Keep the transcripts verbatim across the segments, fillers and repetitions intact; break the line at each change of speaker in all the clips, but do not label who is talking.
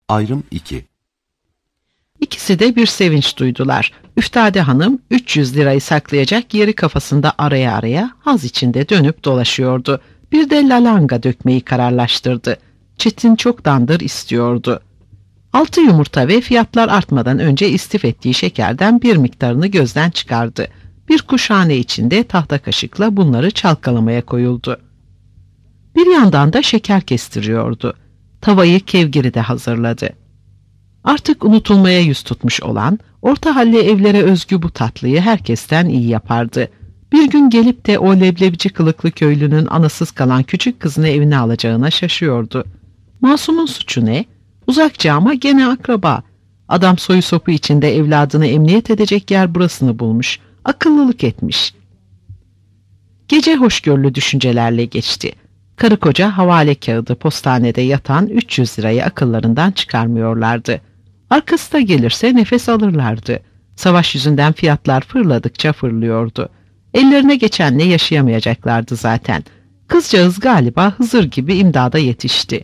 Ayrım iki.
İkisi de bir sevinç duydular. Üftade Hanım üç yüz lirayı saklayacak yeri kafasında araya araya haz içinde dönüp dolaşıyordu. Bir de lalanga dökmeyi kararlaştırdı. Çetin çoktandır istiyordu. Altı yumurta ve fiyatlar artmadan önce istif ettiği şekerden bir miktarını gözden çıkardı. Bir kuşhane içinde tahta kaşıkla bunları çalkalamaya koyuldu. Bir yandan da şeker kestiriyordu. Tavayı kevgiri de hazırladı. Artık unutulmaya yüz tutmuş olan, orta halli evlere özgü bu tatlıyı herkesten iyi yapardı. Bir gün gelip de o leblebici kılıklı köylünün anasız kalan küçük kızını evine alacağına şaşıyordu. Masumun suçu ne? Uzakça ama gene akraba. Adam soyu sopu içinde evladını emniyet edecek yer burasını bulmuş. Akıllılık etmiş. Gece hoşgörülü düşüncelerle geçti. Karı koca havale kağıdı postanede yatan üç yüz lirayı akıllarından çıkarmıyorlardı. Arkası da gelirse nefes alırlardı. Savaş yüzünden fiyatlar fırladıkça fırlıyordu. Ellerine geçenle yaşayamayacaklardı zaten. Kızcağız galiba Hızır gibi imdada yetişti.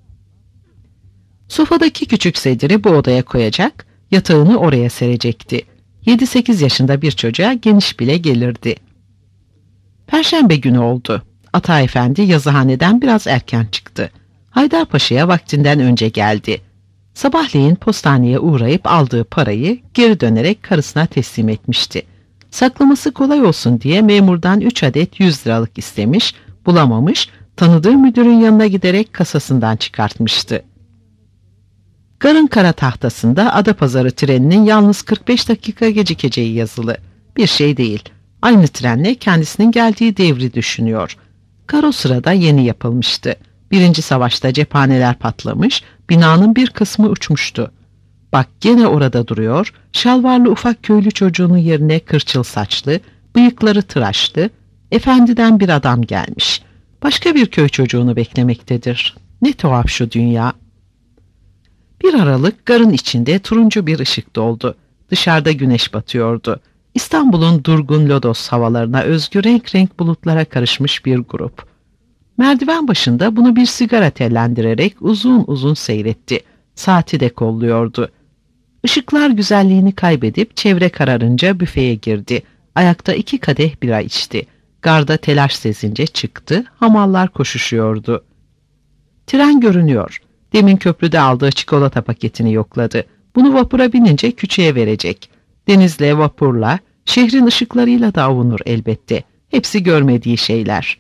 Sofadaki küçük sediri bu odaya koyacak, yatağını oraya serecekti. Yedi sekiz yaşında bir çocuğa geniş bile gelirdi. Perşembe günü oldu. Ata Efendi yazıhaneden biraz erken çıktı. Haydarpaşa'ya vaktinden önce geldi. Sabahleyin postaneye uğrayıp aldığı parayı geri dönerek karısına teslim etmişti. Saklaması kolay olsun diye memurdan üç adet yüz liralık istemiş, bulamamış, tanıdığı müdürün yanına giderek kasasından çıkartmıştı. Garın kara tahtasında Adapazarı treninin yalnız kırk beş dakika gecikeceği yazılı. Bir şey değil. Aynı trenle kendisinin geldiği devri düşünüyor. Kar o sırada yeni yapılmıştı. Birinci savaşta cephaneler patlamış, binanın bir kısmı uçmuştu. Bak gene orada duruyor, şalvarlı ufak köylü çocuğunun yerine kırçıl saçlı, bıyıkları tıraşlı, efendiden bir adam gelmiş. Başka bir köy çocuğunu beklemektedir. Ne tuhaf şu dünya. Bir aralık garın içinde turuncu bir ışık doldu. Dışarıda güneş batıyordu. İstanbul'un durgun lodos havalarına özgü renk renk bulutlara karışmış bir grup. Merdiven başında bunu bir sigara tellendirerek uzun uzun seyretti. Saati de kolluyordu. Işıklar güzelliğini kaybedip çevre kararınca büfeye girdi. Ayakta iki kadeh bira içti. Garda telaş sezince çıktı. Hamallar koşuşuyordu. Tren görünüyor. Demin köprüde aldığı çikolata paketini yokladı. Bunu vapura binince küçüğe verecek. Denizle, vapurla, şehrin ışıklarıyla da avunur elbette. Hepsi görmediği şeyler.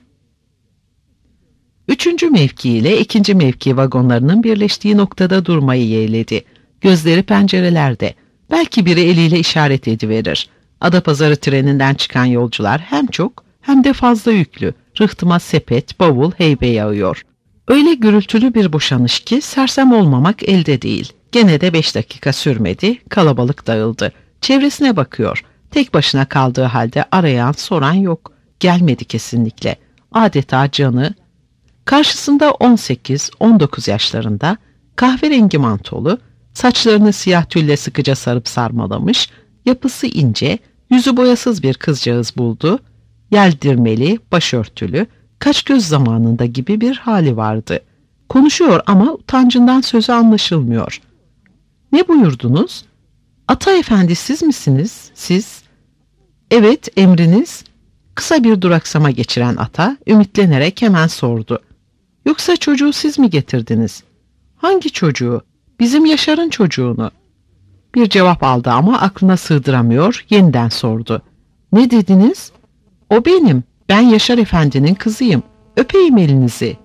Üçüncü mevki ile ikinci mevki vagonlarının birleştiği noktada durmayı yeğledi. Gözleri pencerelerde. Belki biri eliyle işaret ediverir. Adapazarı treninden çıkan yolcular hem çok hem de fazla yüklü. Rıhtıma sepet, bavul, heybe yağıyor. Öyle gürültülü bir boşanış ki sersem olmamak elde değil. Gene de beş dakika sürmedi, kalabalık dağıldı. Çevresine bakıyor. Tek başına kaldığı halde arayan, soran yok. Gelmedi kesinlikle. Adeta canı. Karşısında on sekiz on dokuz yaşlarında, kahverengi mantolu, saçlarını siyah tülle sıkıca sarıp sarmalamış, yapısı ince, yüzü boyasız bir kızcağız buldu. Yeldirmeli, başörtülü, kaç göz zamanında gibi bir hali vardı. Konuşuyor ama utancından sözü anlaşılmıyor. Ne buyurdunuz? Ata Efendi siz misiniz? Siz? Evet, emriniz. Kısa bir duraksama geçiren ata, ümitlenerek hemen sordu. Yoksa çocuğu siz mi getirdiniz? Hangi çocuğu? Bizim Yaşar'ın çocuğunu. Bir cevap aldı ama aklına sığdıramıyor, yeniden sordu. Ne dediniz? O benim, ben Yaşar Efendi'nin kızıyım. Öpeyim elinizi.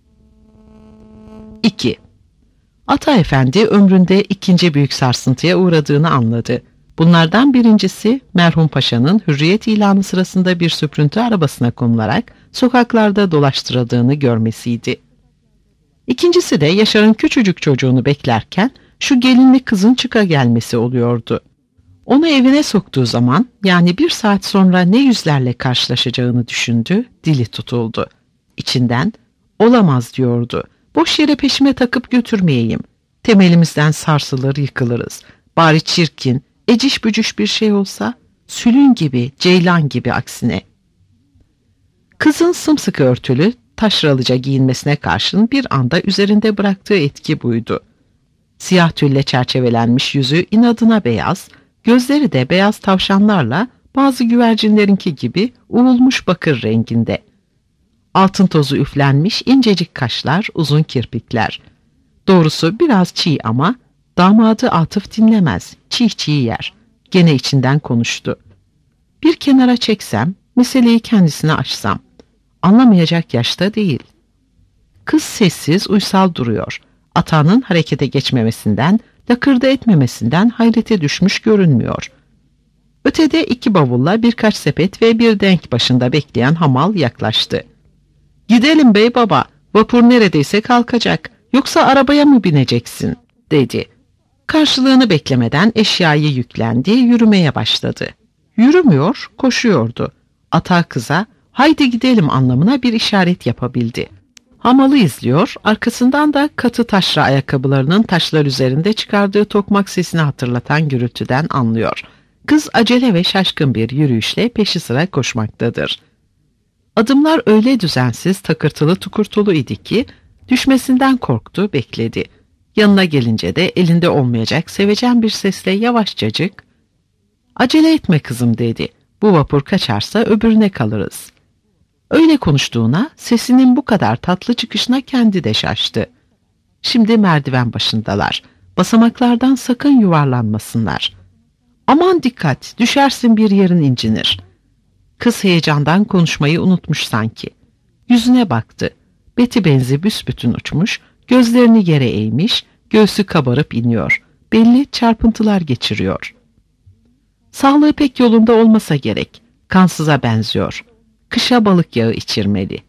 İki. Ata Efendi ömründe ikinci büyük sarsıntıya uğradığını anladı. Bunlardan birincisi merhum paşanın hürriyet ilanı sırasında bir süprüntü arabasına konularak sokaklarda dolaştırıldığını görmesiydi. İkincisi de Yaşar'ın küçücük çocuğunu beklerken şu gelinli kızın çıka gelmesi oluyordu. Onu evine soktuğu zaman, yani bir saat sonra ne yüzlerle karşılaşacağını düşündü, dili tutuldu. İçinden olamaz diyordu. Boş yere peşime takıp götürmeyeyim. Temelimizden sarsılır yıkılırız. Bari çirkin, eciş bücüş bir şey olsa, sülün gibi, ceylan gibi aksine. Kızın sımsıkı örtülü, taşralıca giyinmesine karşın bir anda üzerinde bıraktığı etki buydu. Siyah tülle çerçevelenmiş yüzü inadına beyaz, gözleri de beyaz tavşanlarla bazı güvercinlerinki gibi uğulmuş bakır renginde. Altın tozu üflenmiş incecik kaşlar, uzun kirpikler. Doğrusu biraz çiğ ama damadı Atıf dinlemez, çiğ çiğ yer. Gene içinden konuştu. Bir kenara çeksem, meseleyi kendisine açsam. Anlamayacak yaşta değil. Kız sessiz, uysal duruyor. Atağının harekete geçmemesinden, lakırdı etmemesinden hayrete düşmüş görünmüyor. Ötede iki bavulla birkaç sepet ve bir denk başında bekleyen hamal yaklaştı. "Gidelim bey baba, vapur neredeyse kalkacak, yoksa arabaya mı bineceksin?" dedi. Karşılığını beklemeden eşyayı yüklendi, yürümeye başladı. Yürümüyor, koşuyordu. Ata kıza, "Haydi gidelim" anlamına bir işaret yapabildi. Hamalı izliyor, arkasından da katı taşra ayakkabılarının taşlar üzerinde çıkardığı tokmak sesini hatırlatan gürültüden anlıyor. Kız acele ve şaşkın bir yürüyüşle peşi sıra koşmaktadır. Adımlar öyle düzensiz, takırtılı tukurtulu idi ki düşmesinden korktu, bekledi. Yanına gelince de elinde olmayacak sevecen bir sesle yavaşçacık, "Acele etme kızım" dedi. "Bu vapur kaçarsa öbürüne kalırız." Öyle konuştuğuna, sesinin bu kadar tatlı çıkışına kendi de şaştı. Şimdi merdiven başındalar. Basamaklardan sakın yuvarlanmasınlar. "Aman dikkat, düşersin bir yerin incinir." Kız heyecandan konuşmayı unutmuş sanki. Yüzüne baktı. Beti benzi büsbütün uçmuş, gözlerini yere eğmiş, göğsü kabarıp iniyor. Belli çarpıntılar geçiriyor. Sağlığı pek yolunda olmasa gerek. Kansıza benziyor. Kışa balık yağı içirmeli.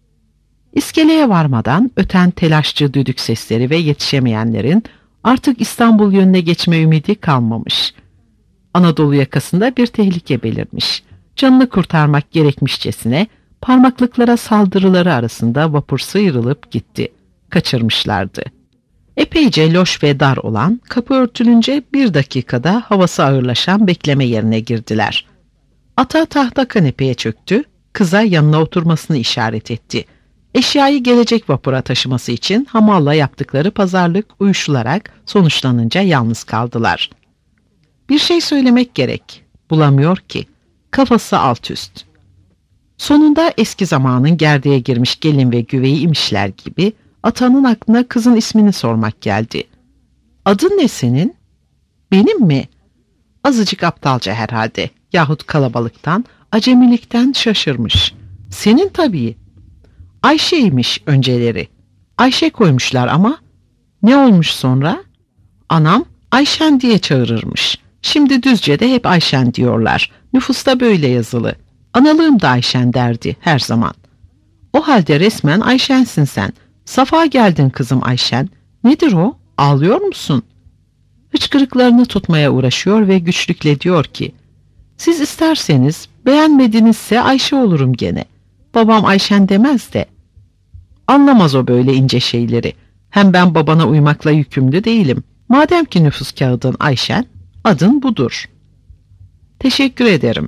İskeleye varmadan öten telaşçı düdük sesleri ve yetişemeyenlerin artık İstanbul yönüne geçme ümidi kalmamış. Anadolu yakasında bir tehlike belirmiş. Canını kurtarmak gerekmişçesine parmaklıklara saldırıları arasında vapur sıyrılıp gitti. Kaçırmışlardı. Epeyce loş ve dar olan, kapı örtülünce bir dakikada havası ağırlaşan bekleme yerine girdiler. Ata tahta kanepeye çöktü, kıza yanına oturmasını işaret etti. Eşyayı gelecek vapura taşıması için hamalla yaptıkları pazarlık uyuşularak sonuçlanınca yalnız kaldılar. Bir şey söylemek gerek, bulamıyor ki. Kafası alt üst. Sonunda eski zamanın gerdeğe girmiş gelin ve güveyi imişler gibi atanın aklına kızın ismini sormak geldi. "Adın ne senin?" "Benim mi?" Azıcık aptalca herhalde, yahut kalabalıktan, acemilikten şaşırmış. "Senin tabii." "Ayşe'ymiş önceleri. Ayşe koymuşlar ama." "Ne olmuş sonra?" "Anam Ayşen diye çağırırmış. Şimdi Düzce'de hep Ayşen diyorlar. Nüfusta böyle yazılı. Analığım da Ayşen derdi her zaman." "O halde resmen Ayşensin sen. Safa geldin kızım Ayşen. Nedir o? Ağlıyor musun?" Hıçkırıklarını tutmaya uğraşıyor ve güçlükle diyor ki, "Siz isterseniz, beğenmedinizse Ayşe olurum gene. Babam Ayşen demez de." Anlamaz o böyle ince şeyleri. Hem ben babana uymakla yükümlü değilim. Madem ki nüfus kağıdın Ayşen, adın budur. "Teşekkür ederim."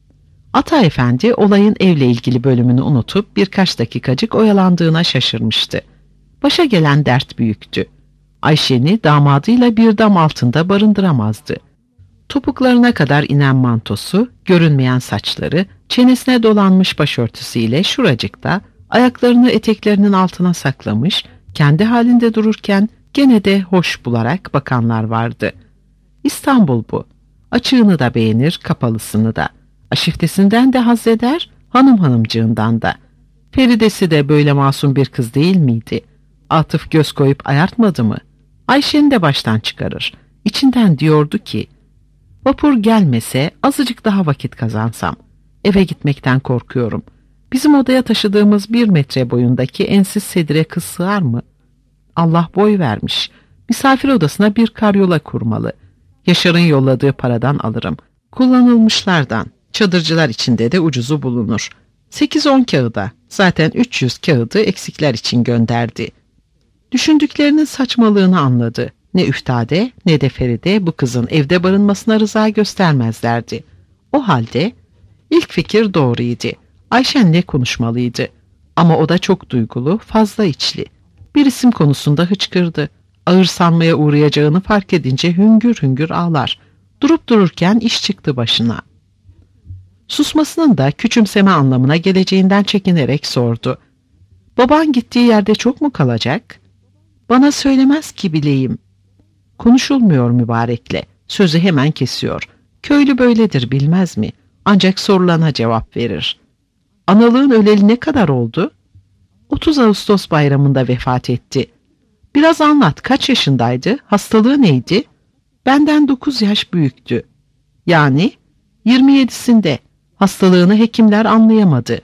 Ata Efendi olayın evle ilgili bölümünü unutup birkaç dakikacık oyalandığına şaşırmıştı. Başa gelen dert büyüktü. Ayşen'i damadıyla bir dam altında barındıramazdı. Topuklarına kadar inen mantosu, görünmeyen saçları, çenesine dolanmış başörtüsüyle şuracıkta ayaklarını eteklerinin altına saklamış, kendi halinde dururken gene de hoş bularak bakanlar vardı. İstanbul bu. Açığını da beğenir, kapalısını da. Aşiftesinden de haz eder, hanım hanımcığından da. Feridesi de böyle masum bir kız değil miydi? Atıf göz koyup ayartmadı mı? Ayşe'ni de baştan çıkarır. İçinden diyordu ki, "Vapur gelmese azıcık daha vakit kazansam. Eve gitmekten korkuyorum. Bizim odaya taşıdığımız bir metre boyundaki ensiz sedire kız sığar mı? Allah boy vermiş. Misafir odasına bir karyola kurmalı. Yaşar'ın yolladığı paradan alırım. Kullanılmışlardan. Çadırcılar içinde de ucuzu bulunur. Sekiz on kağıda. Zaten üç yüz kağıdı eksikler için gönderdi." Düşündüklerinin saçmalığını anladı. Ne Üftade ne de Feride bu kızın evde barınmasına rıza göstermezlerdi. O halde ilk fikir doğruydu. Ayşen'le konuşmalıydı. Ama o da çok duygulu, fazla içli. Bir isim konusunda hıçkırdı. ağır sanmaya uğrayacağını fark edince hüngür hüngür ağlar. Durup dururken iş çıktı başına. Susmasının da küçümseme anlamına geleceğinden çekinerek sordu. Baban gittiği yerde çok mu kalacak? Bana söylemez ki bileyim. Konuşulmuyor mübarekle. Sözü hemen kesiyor. Köylü böyledir bilmez mi? Ancak sorulana cevap verir. Analığın öleli ne kadar oldu? otuz Ağustos bayramında vefat etti. Biraz anlat, kaç yaşındaydı? Hastalığı neydi? Benden dokuz yaş büyüktü. Yani yirmi yedisinde. Hastalığını hekimler anlayamadı.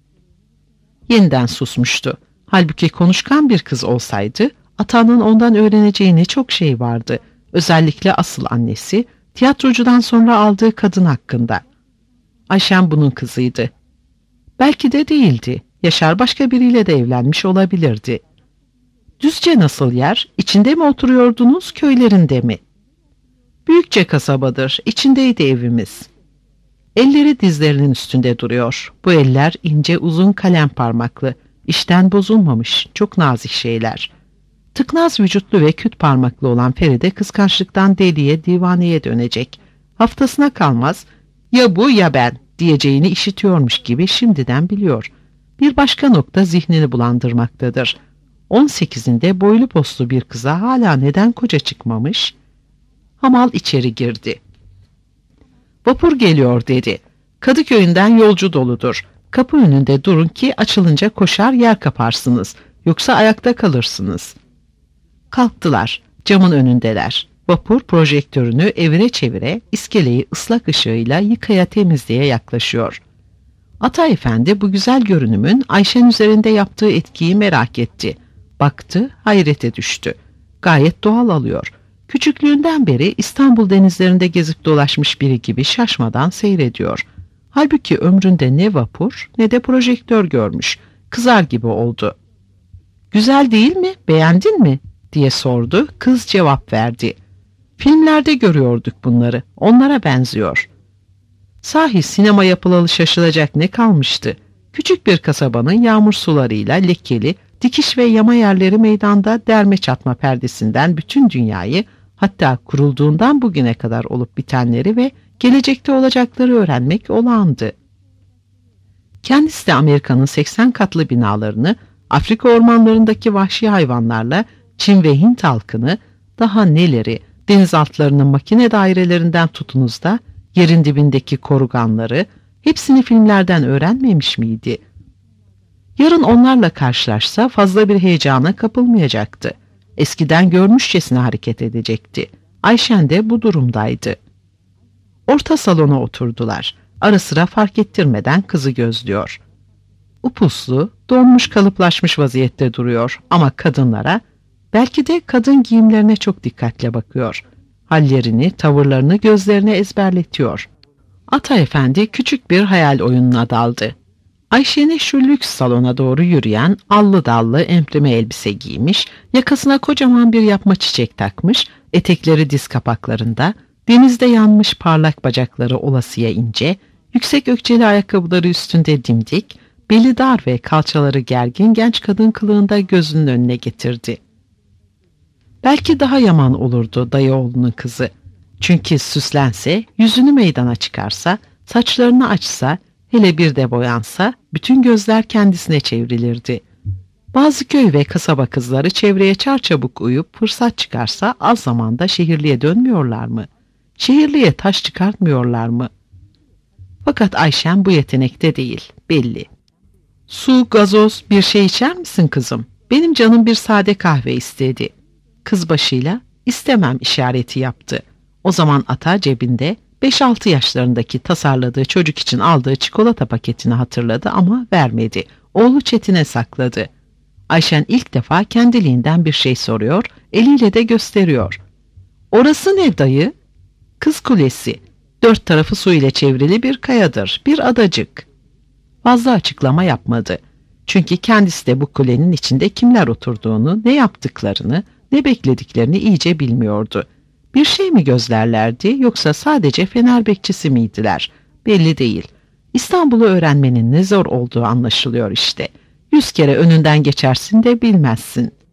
Yeniden susmuştu. Halbuki konuşkan bir kız olsaydı, atanın ondan öğreneceği ne çok şey vardı. Özellikle asıl annesi, tiyatrocudan sonra aldığı kadın hakkında. Ayşen bunun kızıydı. Belki de değildi. Yaşar başka biriyle de evlenmiş olabilirdi. Düzce nasıl yer? İçinde mi oturuyordunuz, köylerinde mi? Büyükçe kasabadır, içindeydi evimiz. Elleri dizlerinin üstünde duruyor. Bu eller ince uzun kalem parmaklı, işten bozulmamış, çok nazik şeyler. Tıknaz vücutlu ve küt parmaklı olan Feride kıskançlıktan deliye, divaneye dönecek. Haftasına kalmaz, ya bu ya ben diyeceğini işitiyormuş gibi şimdiden biliyor. Bir başka nokta zihnini bulandırmaktadır. on sekizinde boylu postlu bir kıza hala neden koca çıkmamış? Hamal içeri girdi. Vapur geliyor dedi. Kadıköy'ünden yolcu doludur. Kapı önünde durun ki açılınca koşar yer kaparsınız. Yoksa ayakta kalırsınız. Kalktılar. Camın önündeler. Vapur projektörünü evire çevire iskeleyi ıslak ışığıyla yıkaya temizliğe yaklaşıyor. Ata Efendi bu güzel görünümün Ayşen üzerinde yaptığı etkiyi merak etti. Baktı, hayrete düştü. Gayet doğal alıyor. Küçüklüğünden beri İstanbul denizlerinde gezip dolaşmış biri gibi şaşmadan seyrediyor. Halbuki ömründe ne vapur ne de projektör görmüş. Kızar gibi oldu. "Güzel değil mi? Beğendin mi?" diye sordu. Kız cevap verdi. "Filmlerde görüyorduk bunları. Onlara benziyor." Sahi sinema yapılalı şaşılacak ne kalmıştı? Küçük bir kasabanın yağmur sularıyla lekeli, dikiş ve yama yerleri meydanda derme çatma perdesinden bütün dünyayı, hatta kurulduğundan bugüne kadar olup bitenleri ve gelecekte olacakları öğrenmek olağandı. Kendisi de Amerika'nın seksen katlı binalarını, Afrika ormanlarındaki vahşi hayvanlarla Çin ve Hint halkını, daha neleri, denizaltılarının makine dairelerinden tutunuz da yerin dibindeki koruganları, hepsini filmlerden öğrenmemiş miydi? Yarın onlarla karşılaşsa fazla bir heyecana kapılmayacaktı. Eskiden görmüşçesine hareket edecekti. Ayşen de bu durumdaydı. Orta salona oturdular. Ara sıra fark ettirmeden kızı gözlüyor. Upuslu, donmuş kalıplaşmış vaziyette duruyor ama kadınlara, belki de kadın giyimlerine çok dikkatle bakıyor. Hallerini, tavırlarını gözlerine ezberletiyor. Ata Efendi küçük bir hayal oyununa daldı. Ayşen'i şu lüks salona doğru yürüyen allı dallı emprime elbise giymiş, yakasına kocaman bir yapma çiçek takmış, etekleri diz kapaklarında, denizde yanmış parlak bacakları olasıya ince, yüksek ökçeli ayakkabıları üstünde dimdik, beli dar ve kalçaları gergin genç kadın kılığında gözünün önüne getirdi. Belki daha yaman olurdu dayıoğlunun kızı. Çünkü süslense, yüzünü meydana çıkarsa, saçlarını açsa, hele bir de boyansa, bütün gözler kendisine çevrilirdi. Bazı köy ve kasaba kızları çevreye çarçabuk uyup fırsat çıkarsa az zamanda şehirliye dönmüyorlar mı? Şehirliye taş çıkartmıyorlar mı? Fakat Ayşen bu yetenekte değil, belli. "Su, gazoz, bir şey içer misin kızım? Benim canım bir sade kahve istedi." Kız başıyla "istemem" işareti yaptı. O zaman ata cebinde beş altı yaşlarındaki tasarladığı çocuk için aldığı çikolata paketini hatırladı ama vermedi. Oğlu Çetin'e sakladı. Ayşen ilk defa kendiliğinden bir şey soruyor, eliyle de gösteriyor. "Orası ne dayı?" "Kız Kulesi. Dört tarafı su ile çevrili bir kayadır, bir adacık." Fazla açıklama yapmadı. Çünkü kendisi de bu kulenin içinde kimler oturduğunu, ne yaptıklarını, ne beklediklerini iyice bilmiyordu. Bir şey mi gözlerlerdi yoksa sadece fener bekçisi miydiler? Belli değil. İstanbul'u öğrenmenin ne zor olduğu anlaşılıyor işte. Yüz kere önünden geçersin de bilmezsin.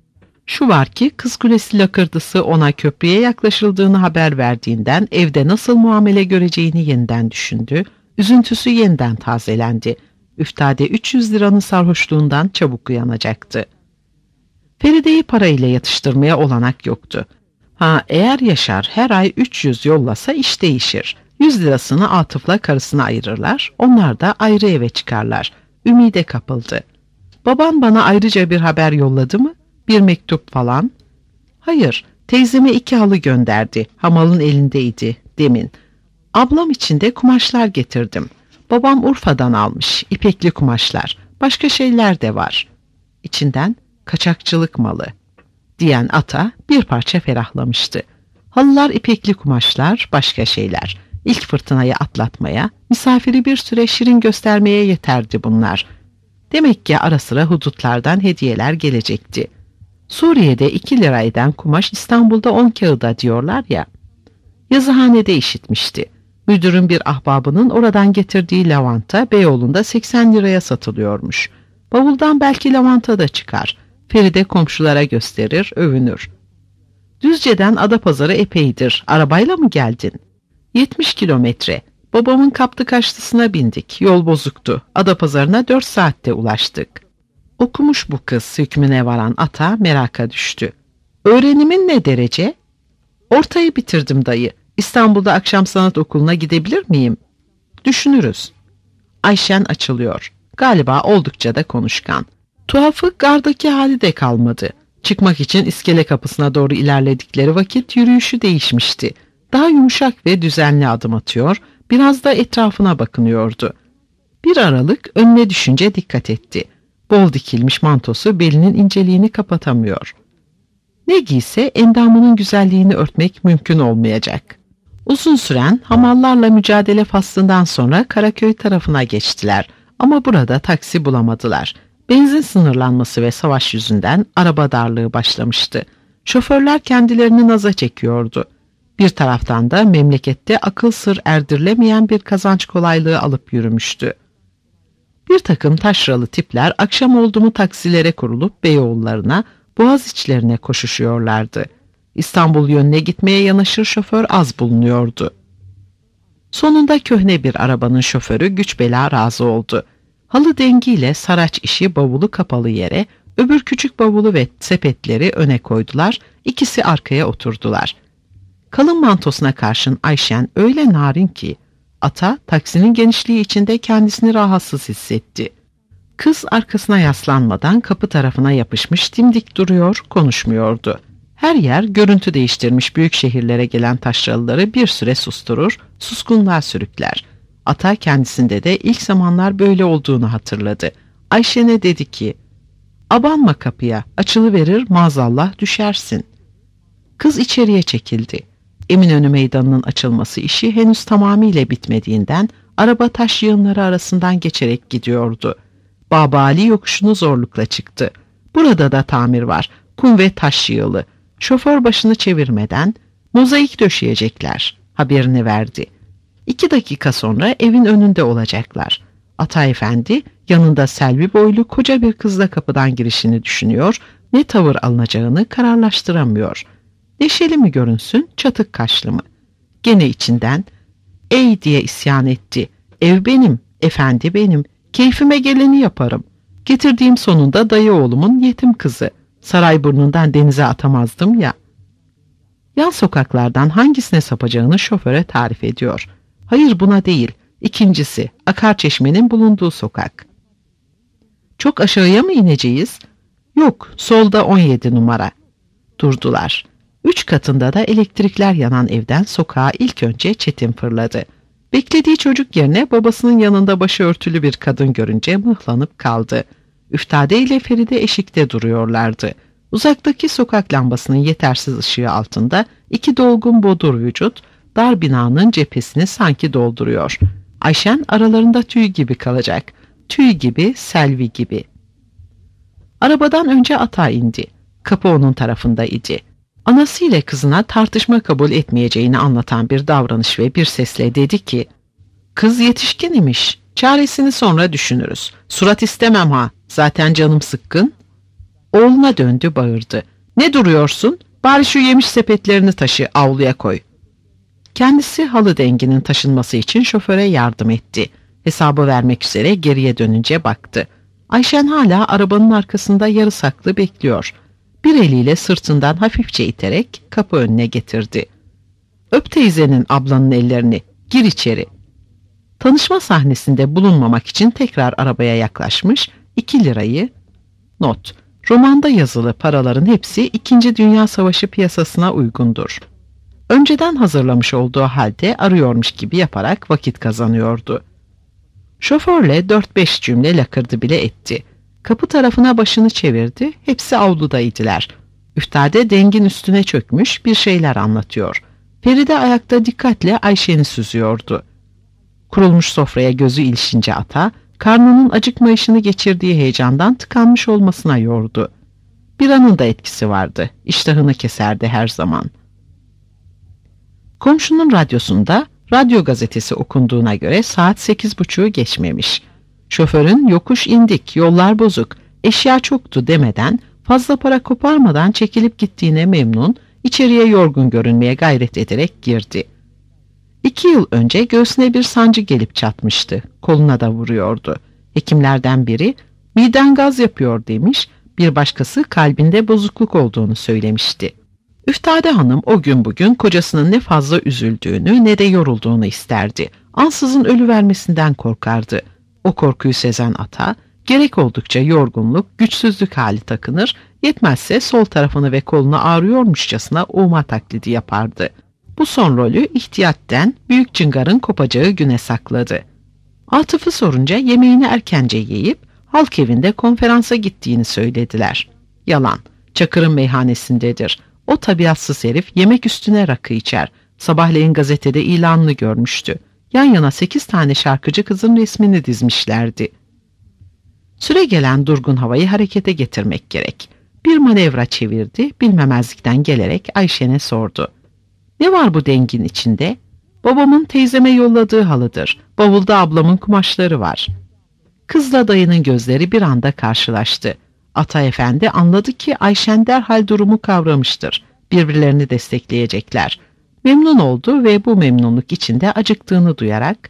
Şu var ki Kız Kulesi lakırdısı ona köprüye yaklaşıldığını haber verdiğinden evde nasıl muamele göreceğini yeniden düşündü. Üzüntüsü yeniden tazelendi. Üftade üç yüz liranın sarhoşluğundan çabuk uyanacaktı. Feride'yi parayla yatıştırmaya olanak yoktu. Ha, eğer Yaşar her ay üç yüz yollasa iş değişir. yüz lirasını Atıf'la karısına ayırırlar, onlar da ayrı eve çıkarlar. Ümide kapıldı. Baban bana ayrıca bir haber yolladı mı? Bir mektup falan? Hayır, teyzeme iki halı gönderdi. Hamalın elindeydi demin. Ablam için de kumaşlar getirdim. Babam Urfa'dan almış, ipekli kumaşlar. Başka şeyler de var. İçinden kaçakçılık malı diyen ata bir parça ferahlamıştı. Halılar, ipekli kumaşlar, başka şeyler. İlk fırtınayı atlatmaya, misafiri bir süre şirin göstermeye yeterdi bunlar. Demek ki ara sıra hudutlardan hediyeler gelecekti. Suriye'de iki lira eden kumaş İstanbul'da on kağıda diyorlar ya. Yazıhanede işitmişti. Müdürün bir ahbabının oradan getirdiği lavanta Beyoğlu'nda seksen liraya satılıyormuş. Bavuldan belki lavanta da çıkar. Feride komşulara gösterir, övünür. Düzce'den Adapazarı epeydir. Arabayla mı geldin? yetmiş kilometre. Babamın kaptı kaçlısına bindik. Yol bozuktu. Adapazarı'na dört saatte ulaştık. Okumuş bu kız hükmüne varan ata meraka düştü. Öğrenimin ne derece? Ortayı bitirdim dayı. İstanbul'da akşam sanat okuluna gidebilir miyim? Düşünürüz. Ayşen açılıyor. Galiba oldukça da konuşkan. Tuhafı gardaki hali de kalmadı. Çıkmak için iskele kapısına doğru ilerledikleri vakit yürüyüşü değişmişti. Daha yumuşak ve düzenli adım atıyor, biraz da etrafına bakınıyordu. Bir aralık önüne düşünce dikkat etti. Bol dikilmiş mantosu belinin inceliğini kapatamıyor. Ne giyse endamının güzelliğini örtmek mümkün olmayacak. Uzun süren hamallarla mücadele faslından sonra Karaköy tarafına geçtiler ama burada taksi bulamadılar. Benzin sınırlanması ve savaş yüzünden araba darlığı başlamıştı. Şoförler kendilerini naza çekiyordu. Bir taraftan da memlekette akıl sır erdirilemeyen bir kazanç kolaylığı alıp yürümüştü. Bir takım taşralı tipler akşam oldu mu taksilere kurulup Beyoğullarına, Boğaziçi'lerine koşuşuyorlardı. İstanbul yönüne gitmeye yanaşır şoför az bulunuyordu. Sonunda köhne bir arabanın şoförü güç bela razı oldu. Halı dengiyle saraç işi bavulu kapalı yere, öbür küçük bavulu ve sepetleri öne koydular, ikisi arkaya oturdular. Kalın mantosuna karşın Ayşen öyle narin ki, ata taksinin genişliği içinde kendisini rahatsız hissetti. Kız arkasına yaslanmadan kapı tarafına yapışmış dimdik duruyor, konuşmuyordu. Her yer görüntü değiştirmiş büyük şehirlere gelen taşralıları bir süre susturur, suskunluğa sürükler. Ata kendisinde de ilk zamanlar böyle olduğunu hatırladı. Ayşen'e dedi ki, "Abanma kapıya, açılıverir maazallah düşersin." Kız içeriye çekildi. Eminönü Meydanı'nın açılması işi henüz tamamıyla bitmediğinden araba taş yığınları arasından geçerek gidiyordu. Babali yokuşunu zorlukla çıktı. Burada da tamir var, kum ve taş yığılı. Şoför başını çevirmeden mozaik döşeyecekler haberini verdi. İki dakika sonra evin önünde olacaklar. Ata Efendi yanında Selvi boylu koca bir kızla kapıdan girişini düşünüyor, ne tavır alınacağını kararlaştıramıyor. Neşeli mi görünsün, çatık kaşlı mı? Gene içinden, "Ey!" diye isyan etti. "Ev benim, efendi benim, keyfime geleni yaparım. Getirdiğim sonunda dayı oğlumun yetim kızı. Sarayburnu'ndan denize atamazdım ya." Yan sokaklardan hangisine sapacağını şoföre tarif ediyor. "Hayır, buna değil, ikincisi, Akarçeşme'nin bulunduğu sokak." "Çok aşağıya mı ineceğiz?" "Yok, solda on yedi numara." Durdular. Üç katında da elektrikler yanan evden sokağa ilk önce Çetin fırladı. Beklediği çocuk yerine babasının yanında başı örtülü bir kadın görünce mıhlanıp kaldı. Üftade ile Feride eşikte duruyorlardı. Uzaktaki sokak lambasının yetersiz ışığı altında iki dolgun bodur vücut dar binanın cephesini sanki dolduruyor. Ayşen aralarında tüy gibi kalacak. Tüy gibi, Selvi gibi. Arabadan önce ata indi. Kapı onun tarafında idi. Anası ile kızına tartışma kabul etmeyeceğini anlatan bir davranış ve bir sesle dedi ki, "Kız yetişkin imiş, çaresini sonra düşünürüz. Surat istemem ha, zaten canım sıkkın." Oğluna döndü, bağırdı. "Ne duruyorsun? Bari şu yemiş sepetlerini taşı, avluya koy." Kendisi halı denginin taşınması için şoföre yardım etti. Hesabı vermek üzere geriye dönünce baktı. Ayşen hala arabanın arkasında yarı saklı bekliyor. Bir eliyle sırtından hafifçe iterek kapı önüne getirdi. "Öp teyzenin, ablanın ellerini, gir içeri." Tanışma sahnesinde bulunmamak için tekrar arabaya yaklaşmış, iki lirayı, not, romanda yazılı paraların hepsi İkinci Dünya Savaşı piyasasına uygundur. Önceden hazırlamış olduğu halde arıyormuş gibi yaparak vakit kazanıyordu. Şoförle dört beş cümle lakırdı bile etti. Kapı tarafına başını çevirdi, hepsi avludaydılar. Üftade dengin üstüne çökmüş bir şeyler anlatıyor. Feride ayakta dikkatle Ayşen'i süzüyordu. Kurulmuş sofraya gözü ilişince ata, karnının acıkmayışını geçirdiği heyecandan tıkanmış olmasına yordu. Bir anın da etkisi vardı, iştahını keserdi her zaman. Komşunun radyosunda radyo gazetesi okunduğuna göre saat sekiz buçuğu geçmemiş. Şoförün yokuş indik, yollar bozuk, eşya çoktu demeden, fazla para koparmadan çekilip gittiğine memnun, içeriye yorgun görünmeye gayret ederek girdi. İki yıl önce göğsüne bir sancı gelip çatmıştı, koluna da vuruyordu. Hekimlerden biri, "Miden gaz yapıyor" demiş, bir başkası kalbinde bozukluk olduğunu söylemişti. Üftade Hanım o gün bugün kocasının ne fazla üzüldüğünü ne de yorulduğunu isterdi. Ansızın ölüvermesinden korkardı. O korkuyu sezen ata, gerek oldukça yorgunluk, güçsüzlük hali takınır, yetmezse sol tarafını ve kolunu ağrıyormuşçasına uğma taklidi yapardı. Bu son rolü ihtiyatten büyük cıngarın kopacağı güne sakladı. Atıf'ı sorunca yemeğini erkence yiyip halk evinde konferansa gittiğini söylediler. Yalan, Çakır'ın meyhanesindedir. O tabiatsız herif yemek üstüne rakı içer. Sabahleyin gazetede ilanını görmüştü. Yan yana sekiz tane şarkıcı kızın resmini dizmişlerdi. Süre gelen durgun havayı harekete getirmek gerek. Bir manevra çevirdi, bilmemezlikten gelerek Ayşen'e sordu. "Ne var bu dengin içinde?" "Babamın teyzeme yolladığı halıdır. Bavulda ablamın kumaşları var." Kızla dayının gözleri bir anda karşılaştı. Ata efendi anladı ki Ayşen derhal durumu kavramıştır. Birbirlerini destekleyecekler. Memnun oldu ve bu memnunluk içinde acıktığını duyarak,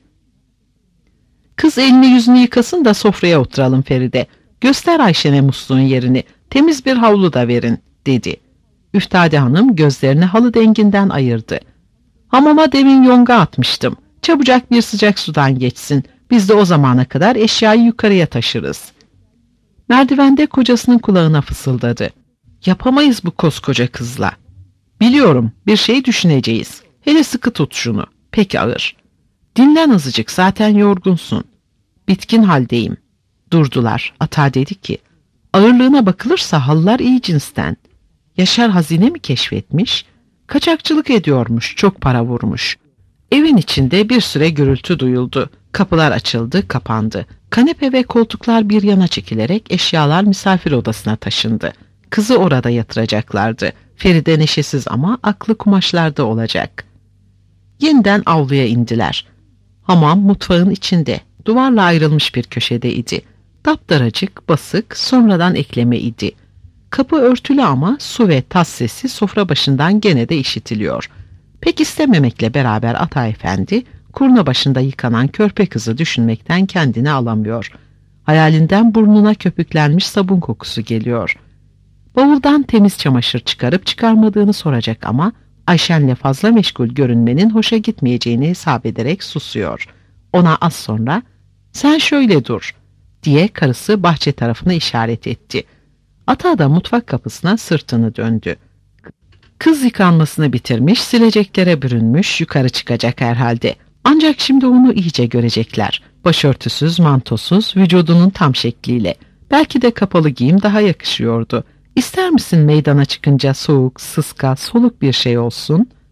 "Kız elini yüzünü yıkasın da sofraya oturalım Feride. Göster Ayşen'e musluğun yerini. Temiz bir havlu da verin," dedi. Üftade Hanım gözlerini halı denginden ayırdı. "Hamama demin yonga atmıştım. Çabucak bir sıcak sudan geçsin. Biz de o zamana kadar eşyayı yukarıya taşırız." Merdivende kocasının kulağına fısıldadı. "Yapamayız bu koskoca kızla." "Biliyorum, bir şey düşüneceğiz. Hele sıkı tut şunu. Pek ağır. Dinlen azıcık, zaten yorgunsun." "Bitkin haldeyim." Durdular. Ata dedi ki, "Ağırlığına bakılırsa halılar iyi cinsten. Yaşar hazine mi keşfetmiş? Kaçakçılık ediyormuş, çok para vurmuş." Evin içinde bir süre gürültü duyuldu. Kapılar açıldı, kapandı. Kanepe ve koltuklar bir yana çekilerek eşyalar misafir odasına taşındı. Kızı orada yatıracaklardı. Feride neşesiz ama aklı kumaşlarda olacak. Yeniden avluya indiler. Hamam mutfağın içinde, duvarla ayrılmış bir köşedeydi. Daptaracık, basık, sonradan ekleme idi. Kapı örtülü ama su ve tas sesi sofra başından gene de işitiliyor. Pek istememekle beraber Ata Efendi, kurna başında yıkanan körpe kızı düşünmekten kendini alamıyor. Hayalinden burnuna köpüklenmiş sabun kokusu geliyor. Bavuldan temiz çamaşır çıkarıp çıkarmadığını soracak ama Ayşen'le fazla meşgul görünmenin hoşa gitmeyeceğini hesap ederek susuyor. Ona az sonra "Sen şöyle dur," diye karısı bahçe tarafına işaret etti. Ata da mutfak kapısına sırtını döndü. Kız yıkanmasını bitirmiş, sileceklere bürünmüş, yukarı çıkacak herhalde. Ancak şimdi onu iyice görecekler. Başörtüsüz, mantosuz, vücudunun tam şekliyle. Belki de kapalı giyim daha yakışıyordu. "İster misin meydana çıkınca soğuk, sıska, soluk bir şey olsun?"